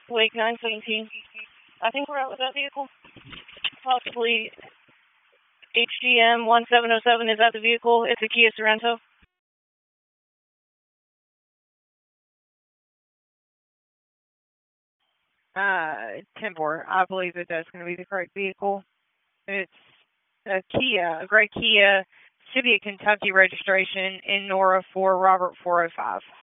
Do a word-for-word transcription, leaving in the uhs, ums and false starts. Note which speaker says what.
Speaker 1: Wake nine seventeen. I think we're out with that vehicle. Possibly H D M one seven oh seven is at the vehicle. It's a Kia Sorento.
Speaker 2: Uh, ten four. I believe that that's going to be the correct vehicle. It's a Kia, a gray Kia, City of Kentucky registration in Nora for Robert four oh five.